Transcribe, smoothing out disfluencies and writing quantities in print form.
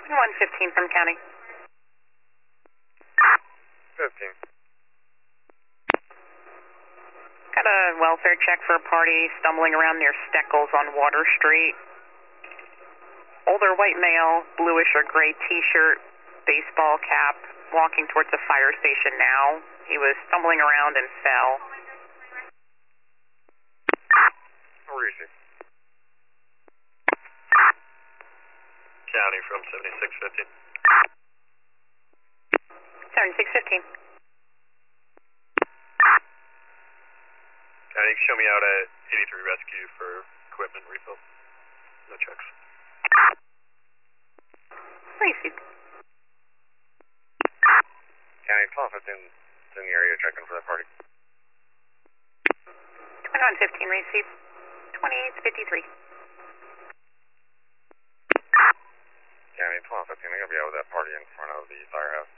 115 from county. 15. Got a welfare check for a party stumbling around near Steckles on Water Street. Older white male, bluish or gray t-shirt, baseball cap, walking towards the fire station now. He was stumbling around and fell. Where is he? County from 7615. 7615. County, you can show me out at 83 Rescue for equipment refill. No checks. Received. County 1215 is in the area checking for that party. 2115 received. 2853. County 1215, I'm going to be out with that party in front of the firehouse.